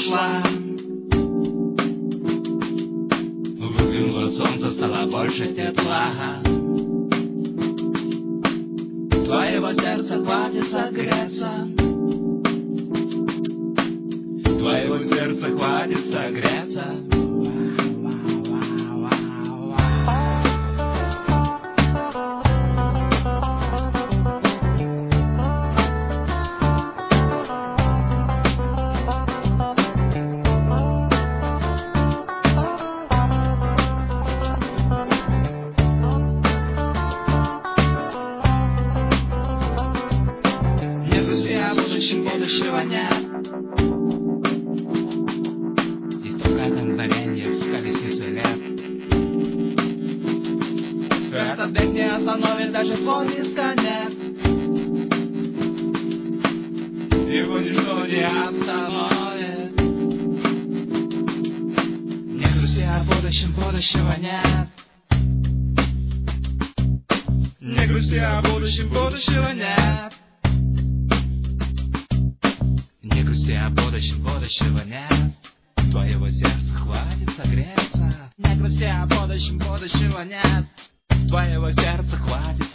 ушла. Выглянуло солнце, стало больше тепла. Твоего сердца хватит согреться. Твоего сердца хватит согреться. Будущего нет. И только это мгновенье в колеснице лет. Этот бег не остановит даже твой бесконец. Его ничто не остановит. Не грусти о будущем, будущего нет. Не грусти о будущем, будущего нет. Не грусти о будущем, будущего нет. Твоего сердца хватит согреться. Не грусти о будущем, будущего нет. Твоего сердца хватит